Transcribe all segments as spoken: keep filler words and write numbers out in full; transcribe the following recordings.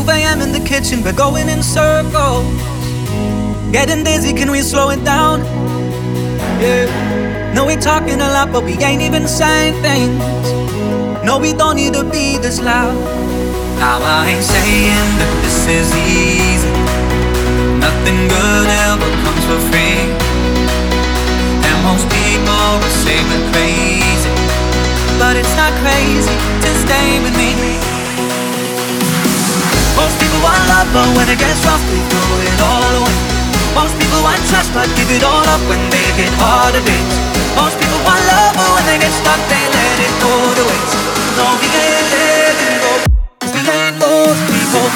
twelve a m in the kitchen, we're going in circles. Getting dizzy, can we slow it down? Yeah. No, we talking a lot, but we ain't even saying things. No, we don't need to be this loud. Now I ain't saying that this is easy. Nothing good ever comes for free. And most people will say we're crazy, but it's not crazy to stay with me. Most people want love, but when it gets rough, they throw it all away. Most people want trust, but give it all up when they get harder days. Most people want love, but when they get stuck, they let it go to waste. No, we ain't letting go, 'cause we ain't most people.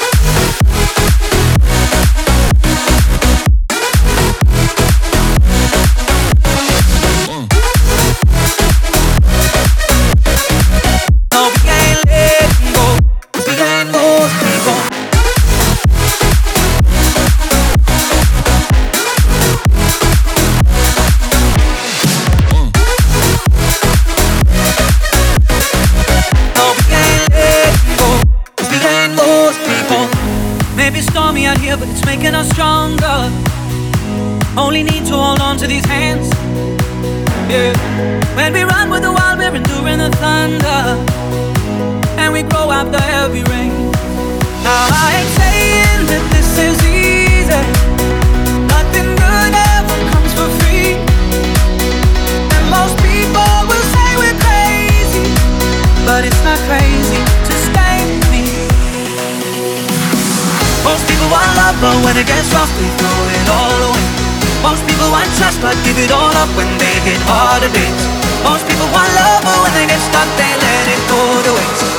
Stormy out here, but it's making us stronger. Only need to hold on to these hands. Yeah. When we run with the wild, we're enduring the thunder, and we grow out the heavy rain. Now I ain't saying that this is easy. Nothing good ever comes for free. And most people will say we're crazy, but it's not crazy to stay with me. Most people want love, but when it gets rough, they throw it all away. Most people want trust, but give it all up when they get harder days. Most people want love, but when they get stuck, they let it go to waste.